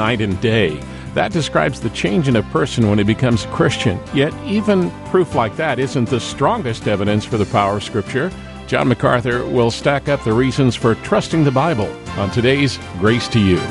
night and day. That describes the change in a person when he becomes a Christian. Yet even proof like that isn't the strongest evidence for the power of Scripture. John MacArthur will stack up the reasons for trusting the Bible on today's Grace to You.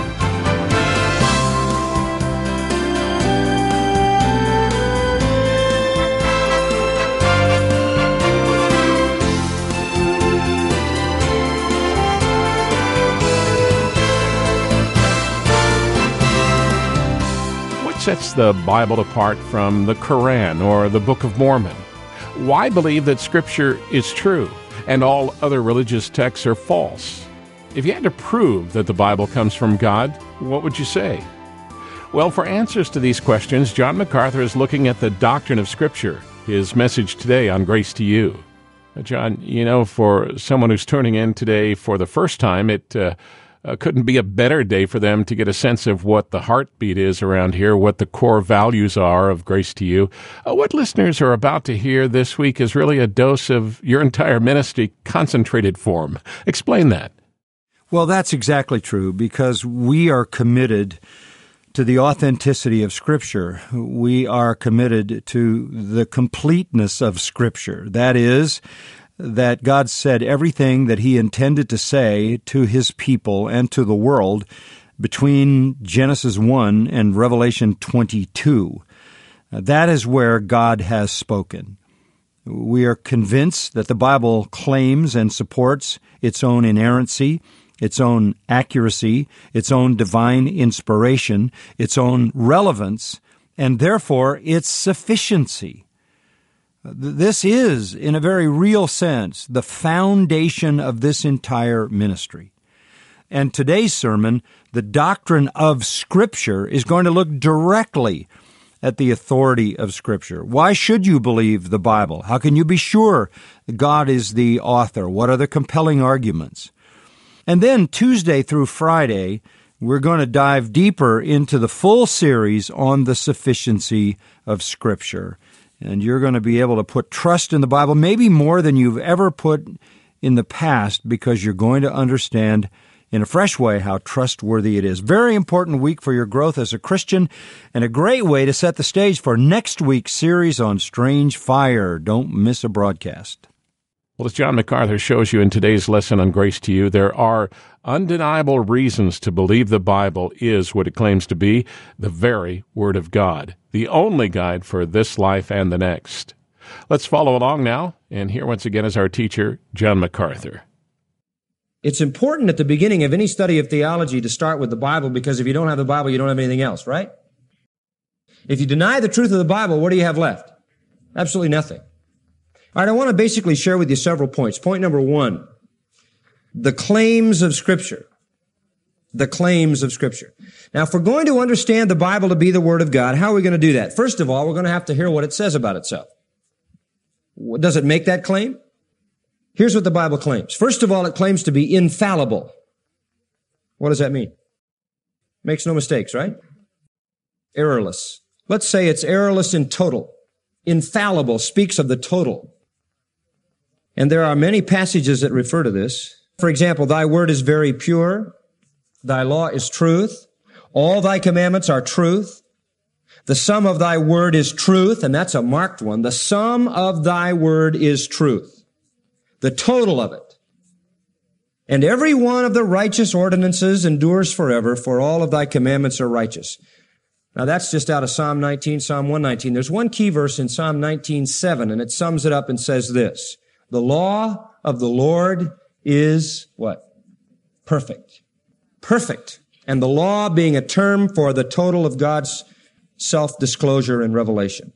Sets the Bible apart from the Quran or the Book of Mormon? Why believe that Scripture is true and all other religious texts are false? If you had to prove that the Bible comes from God, what would you say? Well, for answers to these questions, John MacArthur is looking at the doctrine of Scripture, his message today on Grace to You. John, for someone who's turning in today for the first time, it couldn't be a better day for them to get a sense of what the heartbeat is around here, what the core values are of Grace to You. What listeners are about to hear this week is really a dose of your entire ministry concentrated form. Explain that. Well, that's exactly true, because we are committed to the authenticity of Scripture. We are committed to the completeness of Scripture. That is, that God said everything that He intended to say to His people and to the world between Genesis 1 and Revelation 22. That is where God has spoken. We are convinced that the Bible claims and supports its own inerrancy, its own accuracy, its own divine inspiration, its own relevance, and therefore its sufficiency. This is, in a very real sense, the foundation of this entire ministry. And today's sermon, the doctrine of Scripture, is going to look directly at the authority of Scripture. Why should you believe the Bible? How can you be sure God is the author? What are the compelling arguments? And then Tuesday through Friday, we're going to dive deeper into the full series on the sufficiency of Scripture. And you're going to be able to put trust in the Bible, maybe more than you've ever put in the past, because you're going to understand in a fresh way how trustworthy it is. Very important week for your growth as a Christian, and a great way to set the stage for next week's series on Strange Fire. Don't miss a broadcast. Well, as John MacArthur shows you in today's lesson on Grace to You, there are undeniable reasons to believe the Bible is what it claims to be, the very Word of God, the only guide for this life and the next. Let's follow along now, and here once again is our teacher, John MacArthur. It's important at the beginning of any study of theology to start with the Bible, because if you don't have the Bible, you don't have anything else, right? If you deny the truth of the Bible, what do you have left? Absolutely nothing. All right, I want to basically share with you several points. Point number one, the claims of Scripture. The claims of Scripture. Now, if we're going to understand the Bible to be the Word of God, how are we going to do that? First of all, we're going to have to hear what it says about itself. Does it make that claim? Here's what the Bible claims. First of all, it claims to be infallible. What does that mean? Makes no mistakes, right? Errorless. Let's say it's errorless in total. Infallible speaks of the total. And there are many passages that refer to this. For example, thy word is very pure. Thy law is truth. All thy commandments are truth. The sum of thy word is truth, and that's a marked one. The sum of thy word is truth. The total of it. And every one of the righteous ordinances endures forever, for all of thy commandments are righteous. Now that's just out of Psalm 19, Psalm 119. There's one key verse in Psalm 19:7, and it sums it up and says this: the law of the Lord is what? Perfect. Perfect. And the law being a term for the total of God's self-disclosure and revelation.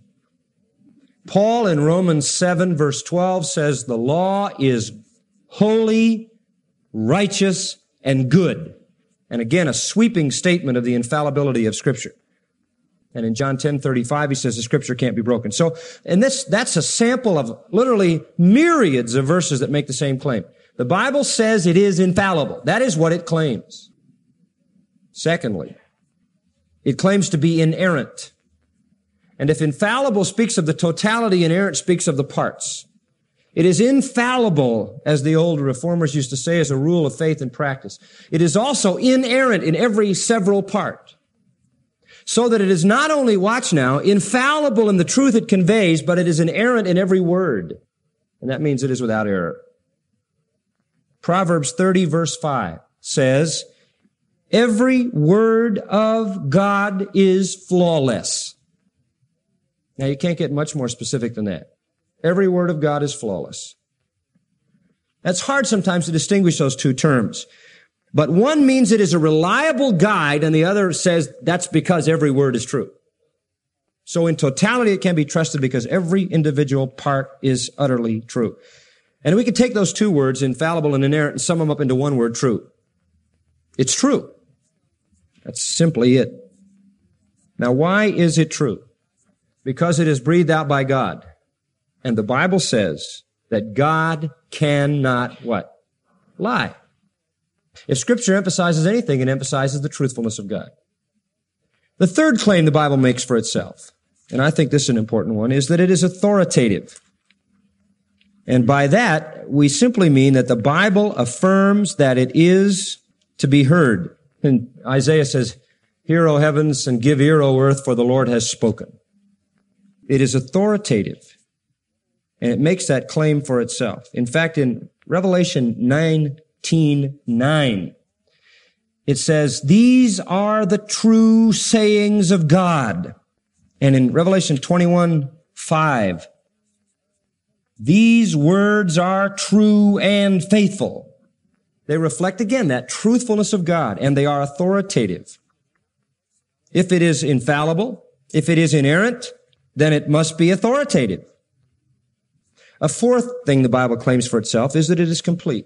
Paul in Romans 7 verse 12 says the law is holy, righteous, and good. And again, a sweeping statement of the infallibility of Scripture. And in John 10:35, he says the Scripture can't be broken. So, and that's a sample of literally myriads of verses that make the same claim. The Bible says it is infallible. That is what it claims. Secondly, it claims to be inerrant. And if infallible speaks of the totality, inerrant speaks of the parts. It is infallible, as the old reformers used to say, as a rule of faith and practice. It is also inerrant in every several part. So that it is not only, watch now, infallible in the truth it conveys, but it is inerrant in every word. And that means it is without error. Proverbs 30 verse 5 says, every word of God is flawless. Now you can't get much more specific than that. Every word of God is flawless. That's hard sometimes to distinguish those two terms. But one means it is a reliable guide, and the other says that's because every word is true. So in totality, it can be trusted because every individual part is utterly true. And we can take those two words, infallible and inerrant, and sum them up into one word, true. It's true. That's simply it. Now, why is it true? Because it is breathed out by God. And the Bible says that God cannot what? Lie. If Scripture emphasizes anything, it emphasizes the truthfulness of God. The third claim the Bible makes for itself, and I think this is an important one, is that it is authoritative. And by that, we simply mean that the Bible affirms that it is to be heard. And Isaiah says, hear, O heavens, and give ear, O earth, for the Lord has spoken. It is authoritative. And it makes that claim for itself. In fact, in Revelation 19:9, it says, these are the true sayings of God. And in Revelation 21:5, these words are true and faithful. They reflect again that truthfulness of God, and they are authoritative. If it is infallible, if it is inerrant, then it must be authoritative. A fourth thing the Bible claims for itself is that it is complete.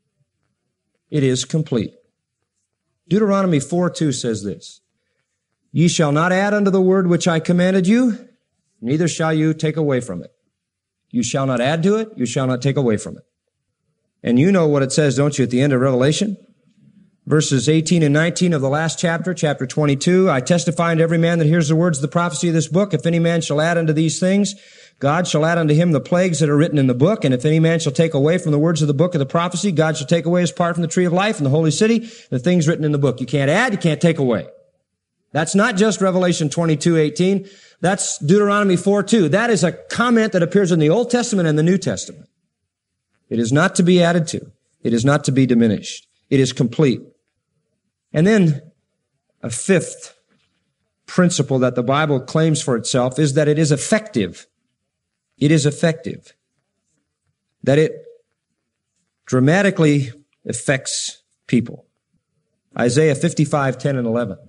It is complete. Deuteronomy 4:2 says this, ye shall not add unto the word which I commanded you, neither shall you take away from it. You shall not add to it, you shall not take away from it. And you know what it says, don't you, at the end of Revelation? Verses 18 and 19 of the last chapter, chapter 22, I testify unto every man that hears the words of the prophecy of this book, if any man shall add unto these things, God shall add unto him the plagues that are written in the book, and if any man shall take away from the words of the book of the prophecy, God shall take away his part from the tree of life and the holy city, the things written in the book. You can't add, you can't take away. That's not just Revelation 22:18. That's Deuteronomy 4:2. That is a comment that appears in the Old Testament and the New Testament. It is not to be added to. It is not to be diminished. It is complete. And then a fifth principle that the Bible claims for itself is that it is effective. It is effective. That it dramatically affects people. Isaiah 55:10 and 11.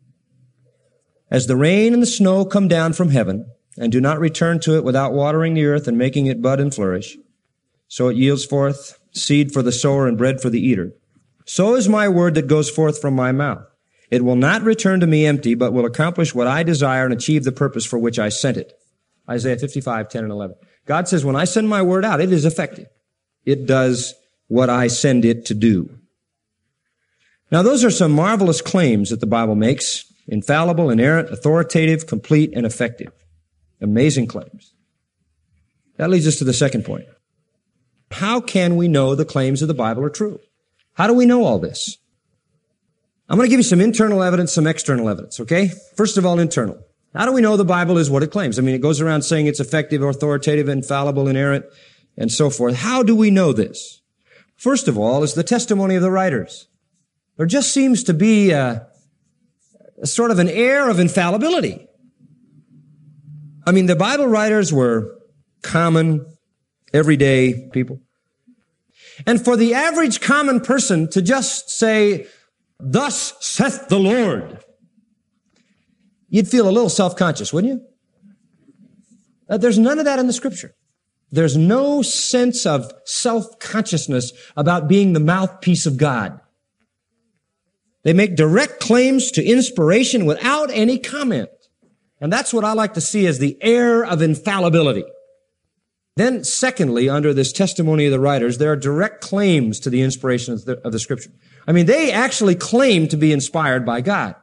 As the rain and the snow come down from heaven and do not return to it without watering the earth and making it bud and flourish, so it yields forth seed for the sower and bread for the eater, so is my word that goes forth from my mouth. It will not return to me empty, but will accomplish what I desire and achieve the purpose for which I sent it. Isaiah 55:10 and 11. God says, when I send my word out, it is effective. It does what I send it to do. Now, those are some marvelous claims that the Bible makes. Infallible, inerrant, authoritative, complete, and effective. Amazing claims. That leads us to the second point. How can we know the claims of the Bible are true? How do we know all this? I'm going to give you some internal evidence, some external evidence, okay? First of all, internal. How do we know the Bible is what it claims? I mean, it goes around saying it's effective, authoritative, infallible, inerrant, and so forth. How do we know this? First of all, is the testimony of the writers. There just seems to be a sort of an air of infallibility. I mean, the Bible writers were common, everyday people. And for the average common person to just say, thus saith the Lord, you'd feel a little self-conscious, wouldn't you? There's none of that in the Scripture. There's no sense of self-consciousness about being the mouthpiece of God. They make direct claims to inspiration without any comment. And that's what I like to see as the air of infallibility. Then, secondly, under this testimony of the writers, there are direct claims to the inspiration of the Scripture. I mean, they actually claim to be inspired by God.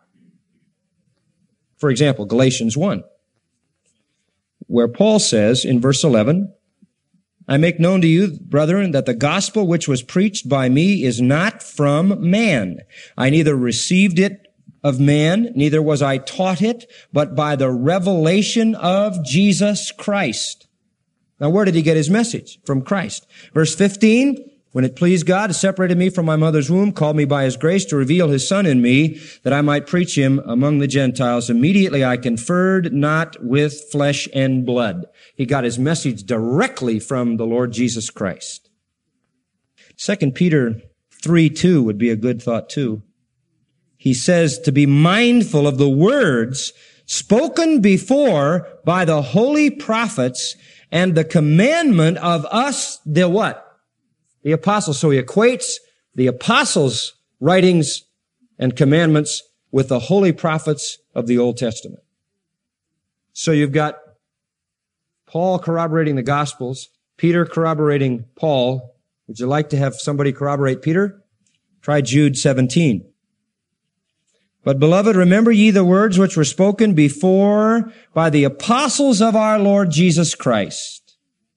For example, Galatians 1, where Paul says in verse 11, I make known to you, brethren, that the gospel which was preached by me is not from man. I neither received it of man, neither was I taught it, but by the revelation of Jesus Christ. Now, where did he get his message? From Christ. Verse 15, when it pleased God to separate me from my mother's womb, called me by his grace to reveal his Son in me, that I might preach him among the Gentiles. Immediately I conferred not with flesh and blood. He got his message directly from the Lord Jesus Christ. 2 Peter 3:2 would be a good thought too. He says to be mindful of the words spoken before by the holy prophets and the commandment of us, the what? The apostles. So he equates the apostles' writings and commandments with the holy prophets of the Old Testament. So you've got Paul corroborating the Gospels, Peter corroborating Paul. Would you like to have somebody corroborate Peter? Try Jude 17. But beloved, remember ye the words which were spoken before by the apostles of our Lord Jesus Christ.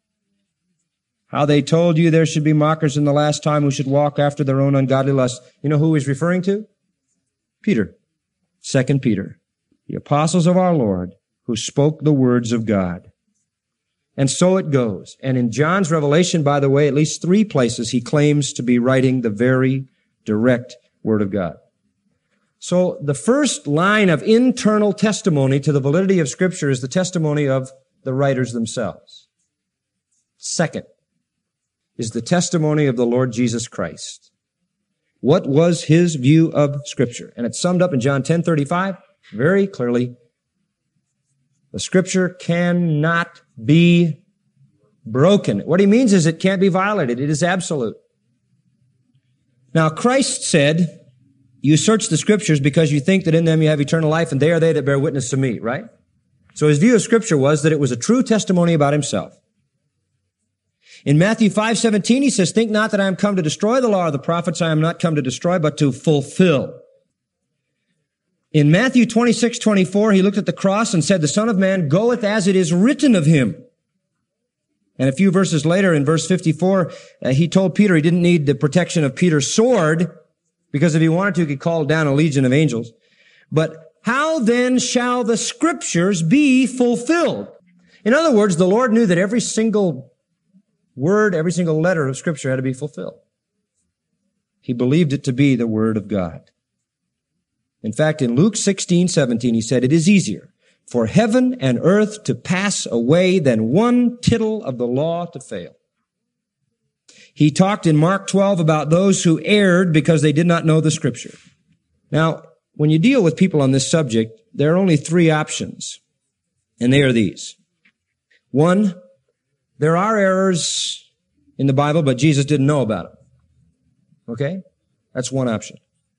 How they told you there should be mockers in the last time who should walk after their own ungodly lusts. You know who he's referring to? Peter. 2 Peter. The apostles of our Lord who spoke the words of God. And so it goes. And in John's revelation, by the way, at least 3 places he claims to be writing the very direct Word of God. So the first line of internal testimony to the validity of Scripture is the testimony of the writers themselves. Second is the testimony of the Lord Jesus Christ. What was his view of Scripture? And it's summed up in John 10:35 very clearly. The Scripture cannot be broken. What he means is it can't be violated. It is absolute. Now, Christ said, you search the Scriptures because you think that in them you have eternal life, and they are they that bear witness to me, right? So his view of Scripture was that it was a true testimony about himself. In Matthew 5:17, he says, think not that I am come to destroy the law of the prophets. I am not come to destroy, but to fulfill. In Matthew 26:24, he looked at the cross and said, the Son of Man goeth as it is written of him. And a few verses later, in verse 54, he told Peter he didn't need the protection of Peter's sword, because if he wanted to, he could call down a legion of angels. But how then shall the Scriptures be fulfilled? In other words, the Lord knew that every single word, every single letter of Scripture had to be fulfilled. He believed it to be the Word of God. In fact, in Luke 16:17, he said, it is easier for heaven and earth to pass away than one tittle of the law to fail. He talked in Mark 12 about those who erred because they did not know the Scripture. Now, when you deal with people on this subject, there are only 3 options, and they are these. 1, there are errors in the Bible, but Jesus didn't know about them. Okay? That's one option.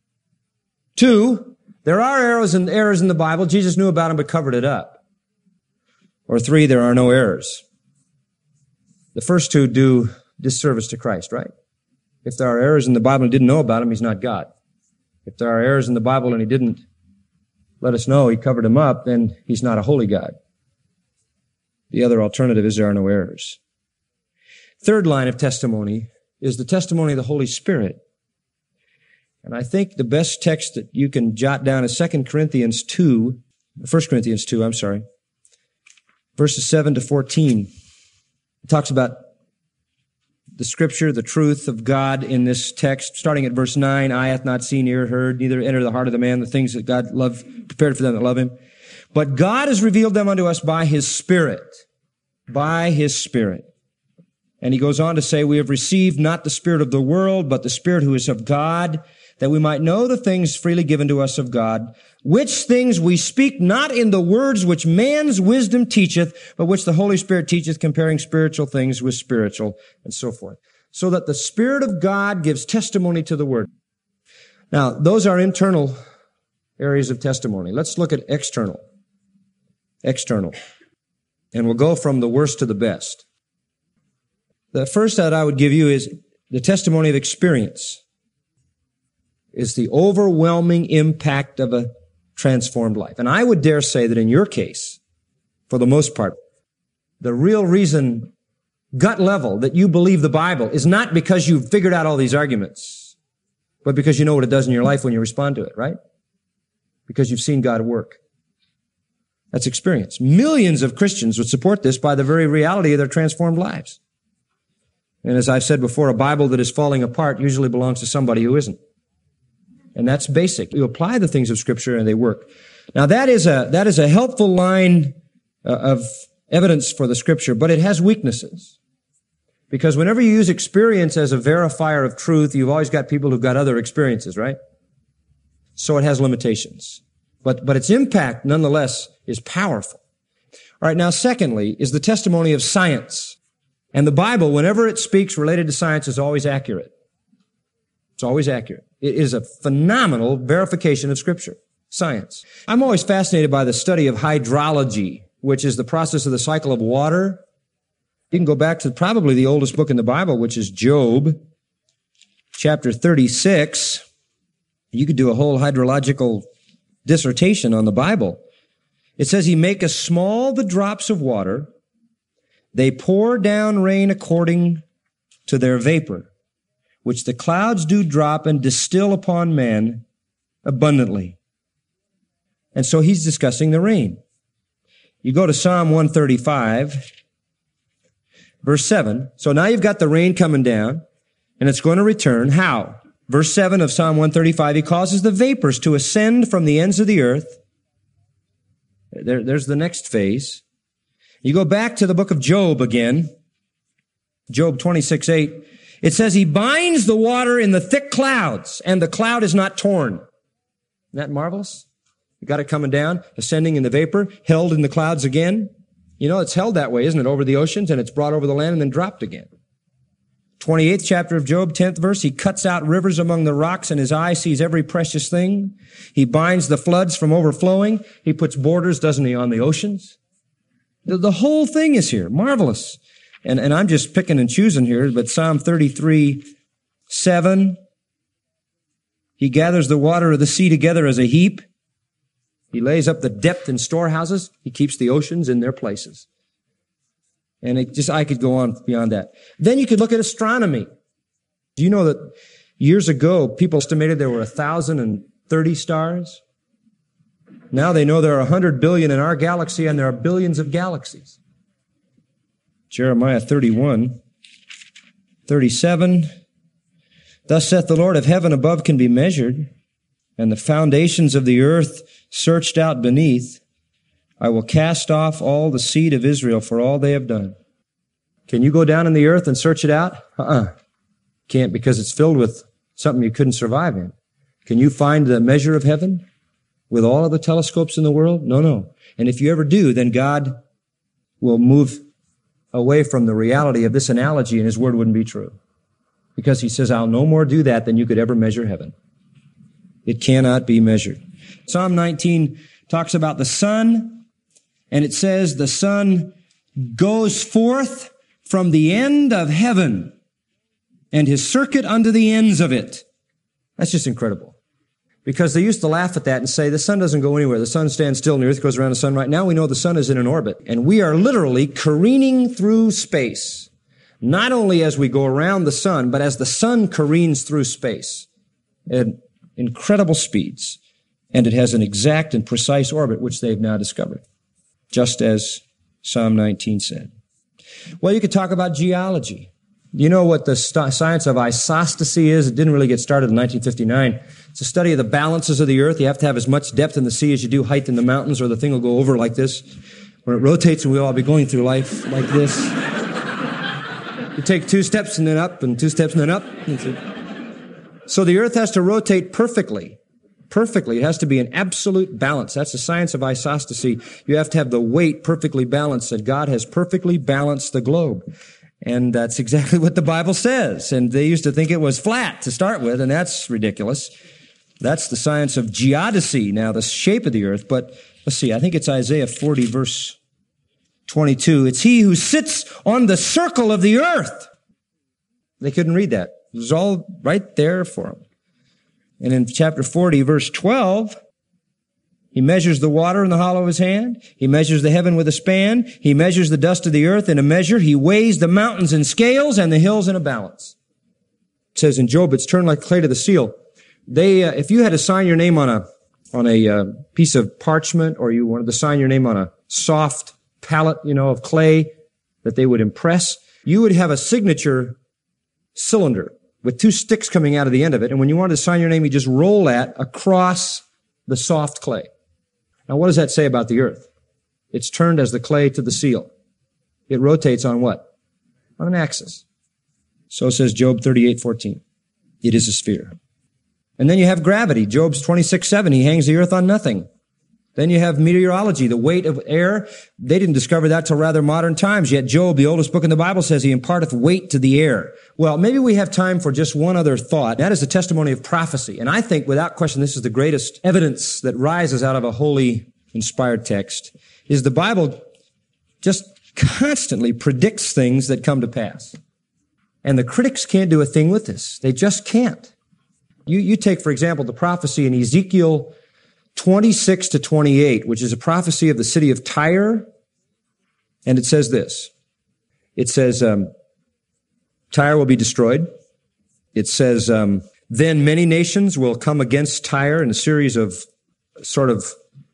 2, there are errors in the Bible. Jesus knew about them, but covered it up. Or 3, there are no errors. The first 2 do disservice to Christ, right? If there are errors in the Bible and he didn't know about them, he's not God. If there are errors in the Bible and he didn't let us know, he covered them up, then he's not a holy God. The other alternative is there are no errors. Third line of testimony is the testimony of the Holy Spirit. And I think the best text that you can jot down is 1 Corinthians 2, verses 7 to 14. It talks about the Scripture, the truth of God in this text, starting at verse 9, eye hath not seen, ear heard, neither enter the heart of the man the things that God prepared for them that love him. But God has revealed them unto us by his Spirit. By his Spirit. And he goes on to say, we have received not the spirit of the world, but the Spirit who is of God, that we might know the things freely given to us of God, which things we speak not in the words which man's wisdom teacheth, but which the Holy Spirit teacheth, comparing spiritual things with spiritual, and so forth. So that the Spirit of God gives testimony to the Word. Now, those are internal areas of testimony. Let's look at external. External. And we'll go from the worst to the best. The first that I would give you is the testimony of experience. Is the overwhelming impact of a transformed life. And I would dare say that in your case, for the most part, the real reason gut level that you believe the Bible is not because you've figured out all these arguments, but because you know what it does in your life when you respond to it, right? Because you've seen God work. That's experience. Millions of Christians would support this by the very reality of their transformed lives. And as I've said before, a Bible that is falling apart usually belongs to somebody who isn't. And that's basic. You apply the things of Scripture and they work. Now that is a helpful line of evidence for the Scripture, but it has weaknesses. Because whenever you use experience as a verifier of truth, you've always got people who've got other experiences, right? So it has limitations. But its impact, nonetheless, is powerful. All right, now secondly is the testimony of science. And the Bible, whenever it speaks related to science, is always accurate. It's always accurate. It is a phenomenal verification of Scripture, science. I'm always fascinated by the study of hydrology, which is the process of the cycle of water. You can go back to probably the oldest book in the Bible, which is Job, chapter 36. You could do a whole hydrological dissertation on the Bible. It says, He maketh small the drops of water. They pour down rain according to their vapor, which the clouds do drop and distill upon man abundantly. And so he's discussing the rain. You go to Psalm 135, verse 7. So now you've got the rain coming down, and it's going to return. How? Verse 7 of Psalm 135, He causes the vapors to ascend from the ends of the earth. There's the next phase. You go back to the book of Job again, Job 26:8. It says, He binds the water in the thick clouds, and the cloud is not torn. Isn't that marvelous? You got it coming down, ascending in the vapor, held in the clouds again. You know, it's held that way, isn't it? Over the oceans, and it's brought over the land and then dropped again. 28th chapter of Job, 10th verse, He cuts out rivers among the rocks, and His eye sees every precious thing. He binds the floods from overflowing. He puts borders, doesn't He, on the oceans? The whole thing is here. Marvelous. And I'm just picking and choosing here, but Psalm 33:7, He gathers the water of the sea together as a heap. He lays up the depth in storehouses. He keeps the oceans in their places. And I could go on beyond that. Then you could look at astronomy. Do you know that years ago, people estimated there were 1,030 stars? Now they know there are 100 billion in our galaxy, and there are billions of galaxies. Jeremiah 31:37. Thus saith the Lord, if heaven above can be measured, and the foundations of the earth searched out beneath, I will cast off all the seed of Israel for all they have done. Can you go down in the earth and search it out? Can't, because it's filled with something you couldn't survive in. Can you find the measure of heaven with all of the telescopes in the world? No. And if you ever do, then God will move away from the reality of this analogy, and His word wouldn't be true. Because He says, I'll no more do that than you could ever measure heaven. It cannot be measured. Psalm 19 talks about the sun, and it says the sun goes forth from the end of heaven, and His circuit unto the ends of it. That's just incredible. Because they used to laugh at that and say, the sun doesn't go anywhere. The sun stands still and the earth goes around the sun. Right now we know the sun is in an orbit, and we are literally careening through space. Not only as we go around the sun, but as the sun careens through space at incredible speeds. And it has an exact and precise orbit, which they've now discovered, just as Psalm 19 said. Well, you could talk about geology. You know what the science of isostasy is? It didn't really get started in 1959. It's a study of the balances of the earth. You have to have as much depth in the sea as you do height in the mountains, or the thing will go over like this. When it rotates, and we'll all be going through life like this. You take 2 steps and then up, and 2 steps and then up. So the earth has to rotate perfectly. Perfectly. It has to be an absolute balance. That's the science of isostasy. You have to have the weight perfectly balanced, and God has perfectly balanced the globe. And that's exactly what the Bible says. And they used to think it was flat to start with, and that's ridiculous. That's the science of geodesy, now the shape of the earth. But let's see, I think it's Isaiah 40, verse 22. It's He who sits on the circle of the earth. They couldn't read that. It was all right there for them. And in chapter 40, verse 12, He measures the water in the hollow of his hand. He measures the heaven with a span. He measures the dust of the earth in a measure. He weighs the mountains in scales and the hills in a balance. It says in Job, it's turned like clay to the seal. If you had to sign your name on a piece of parchment, or you wanted to sign your name on a soft pallet, of clay that they would impress, you would have a signature cylinder with two sticks coming out of the end of it. And when you wanted to sign your name, you just roll that across the soft clay. Now, what does that say about the earth? It's turned as the clay to the seal. It rotates on what? On an axis. So says Job 38:14. It is a sphere. And then you have gravity. Job's 26:7. He hangs the earth on nothing. Then you have meteorology, the weight of air. They didn't discover that till rather modern times. Yet Job, the oldest book in the Bible, says he imparteth weight to the air. Well, maybe we have time for just one other thought. That is the testimony of prophecy. And I think, without question, this is the greatest evidence that rises out of a holy, inspired text, is the Bible just constantly predicts things that come to pass. And the critics can't do a thing with this. They just can't. You take, for example, the prophecy in Ezekiel 26 to 28, which is a prophecy of the city of Tyre. And it says this. It says, Tyre will be destroyed. It says, then many nations will come against Tyre in a series of sort of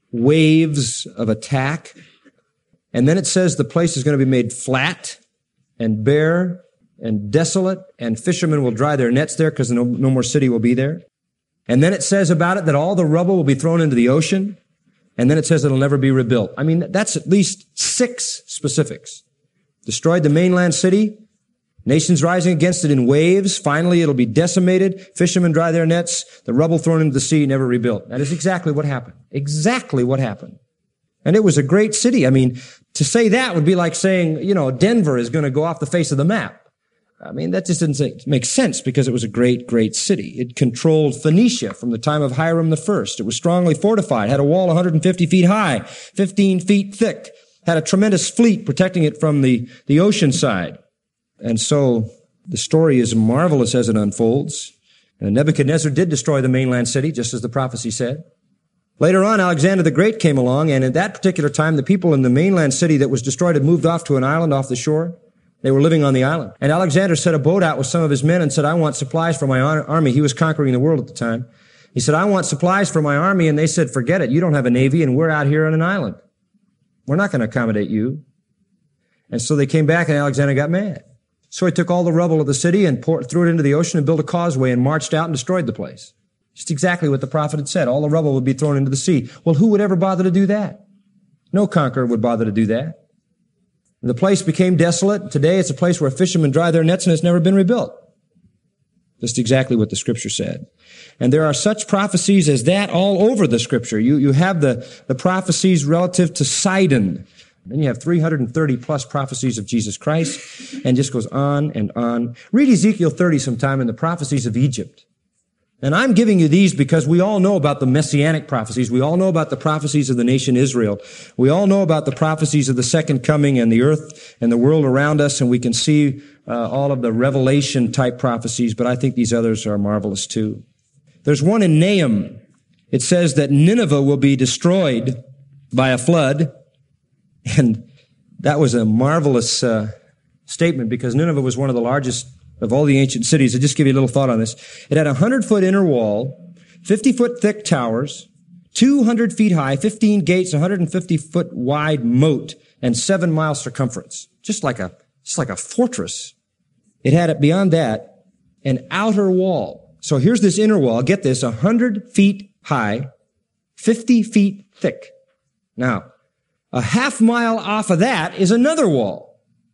waves of attack. And then it says the place is going to be made flat and bare and desolate, and fishermen will dry their nets there because no more city will be there. And then it says about it that all the rubble will be thrown into the ocean. And then it says it'll never be rebuilt. I mean, that's at least 6 specifics. Destroyed the mainland city. Nations rising against it in waves. Finally, it'll be decimated. Fishermen dry their nets. The rubble thrown into the sea, never rebuilt. That is exactly what happened. Exactly what happened. And it was a great city. I mean, to say that would be like saying, Denver is going to go off the face of the map. I mean, that just didn't make sense because it was a great, great city. It controlled Phoenicia from the time of Hiram I. It was strongly fortified, had a wall 150 feet high, 15 feet thick, had a tremendous fleet protecting it from the ocean side. And so the story is marvelous as it unfolds. And Nebuchadnezzar did destroy the mainland city, just as the prophecy said. Later on, Alexander the Great came along, and at that particular time, the people in the mainland city that was destroyed had moved off to an island off the shore. They were living on the island. And Alexander set a boat out with some of his men and said, I want supplies for my army. He was conquering the world at the time. He said, I want supplies for my army. And they said, forget it. You don't have a navy and we're out here on an island. We're not going to accommodate you. And so they came back and Alexander got mad. So he took all the rubble of the city and threw it into the ocean and built a causeway and marched out and destroyed the place. Just exactly what the prophet had said. All the rubble would be thrown into the sea. Well, who would ever bother to do that? No conqueror would bother to do that. The place became desolate. Today it's a place where fishermen dry their nets and it's never been rebuilt. Just exactly what the Scripture said. And there are such prophecies as that all over the Scripture. You have the prophecies relative to Sidon. Then you have 330 plus prophecies of Jesus Christ, and just goes on and on. Read Ezekiel 30 sometime in the prophecies of Egypt. And I'm giving you these because we all know about the messianic prophecies. We all know about the prophecies of the nation Israel. We all know about the prophecies of the second coming and the earth and the world around us, and we can see all of the revelation type prophecies, but I think these others are marvelous too. There's one in Nahum. It says that Nineveh will be destroyed by a flood, and that was a marvelous statement because Nineveh was one of the largest of all the ancient cities. I'll just give you a little thought on this. It had a 100-foot inner wall, 50-foot thick towers, 200 feet high, 15 gates, 150-foot wide moat, and 7 mile circumference. Just like a fortress. It had, beyond that, an outer wall. So here's this inner wall. Get this, 100 feet high, 50 feet thick. Now, a half mile off of that is another wall.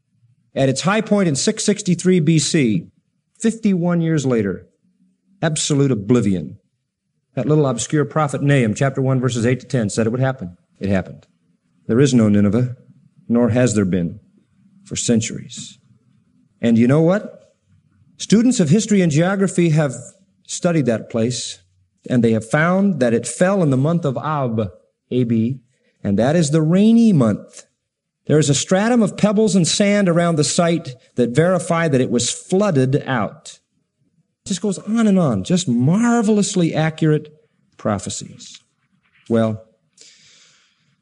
At its high point in 663 BC, 51 years later, absolute oblivion. That little obscure prophet Nahum, chapter 1, verses 8 to 10, said it would happen. It happened. There is no Nineveh, nor has there been for centuries. And you know what? Students of history and geography have studied that place, and they have found that it fell in the month of Ab, A-B, and that is the rainy month. There is a stratum of pebbles and sand around the site that verify that it was flooded out. It just goes on and on, just marvelously accurate prophecies. Well,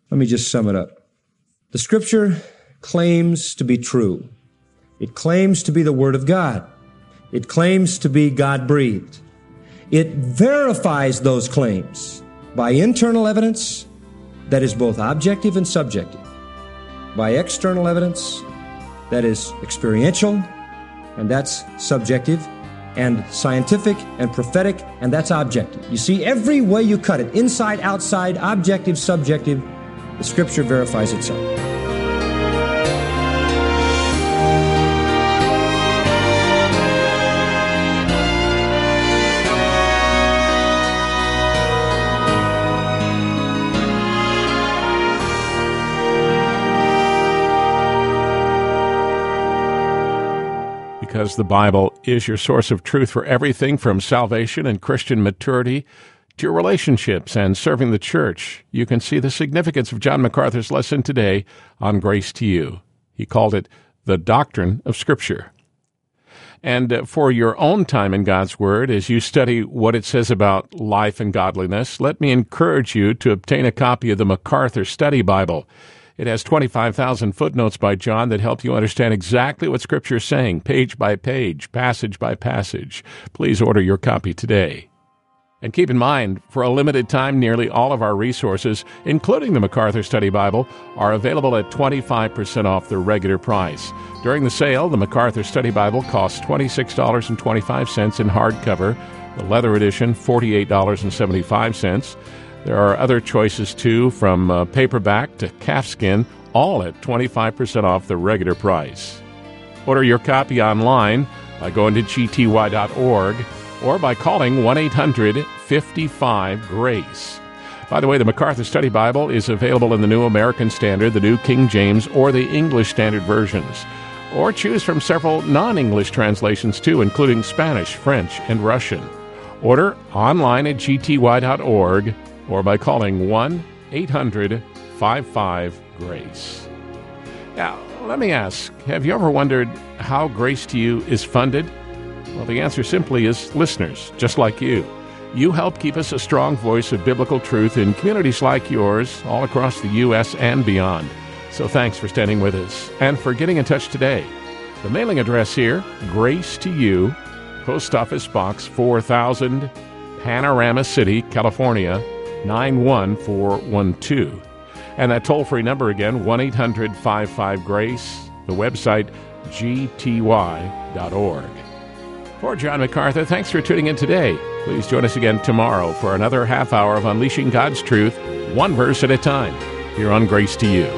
Let me just sum it up. The Scripture claims to be true. It claims to be the Word of God. It claims to be God-breathed. It verifies those claims by internal evidence that is both objective and subjective, by external evidence that is experiential, and that's subjective, and scientific and prophetic, and that's objective. You see, every way you cut it, inside, outside, objective, subjective, the Scripture verifies itself. Because the Bible is your source of truth for everything from salvation and Christian maturity to your relationships and serving the church, you can see the significance of John MacArthur's lesson today on Grace to You. He called it the doctrine of Scripture. And for your own time in God's Word, as you study what it says about life and godliness, let me encourage you to obtain a copy of the MacArthur Study Bible. It has 25,000 footnotes by John that help you understand exactly what Scripture is saying, page by page, passage by passage. Please order your copy today. And keep in mind, for a limited time, nearly all of our resources, including the MacArthur Study Bible, are available at 25% off the regular price. During the sale, the MacArthur Study Bible costs $26.25 in hardcover, the leather edition $48.75. There are other choices, too, from paperback to calfskin, all at 25% off the regular price. Order your copy online by going to gty.org or by calling 1-800-55-GRACE. By the way, the MacArthur Study Bible is available in the New American Standard, the New King James, or the English Standard versions. Or choose from several non-English translations, too, including Spanish, French, and Russian. Order online at gty.org or by calling 1-800-55-GRACE. Now, let me ask, have you ever wondered how Grace to You is funded? Well, the answer simply is listeners, just like you. You help keep us a strong voice of biblical truth in communities like yours all across the U.S. and beyond. So thanks for standing with us and for getting in touch today. The mailing address here, Grace to You, Post Office Box 4000, Panorama City, California, 91412. And that toll-free number again, 1-800-55-GRACE, the website gty.org. For John MacArthur, thanks for tuning in today. Please join us again tomorrow for another half hour of Unleashing God's Truth, one verse at a time, here on Grace to You.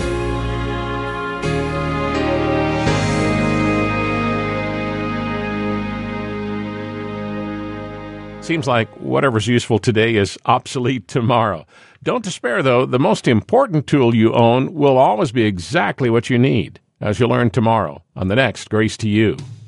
Seems like whatever's useful today is obsolete tomorrow. Don't despair, though. The most important tool you own will always be exactly what you need, as you'll learn tomorrow on the next Grace to You.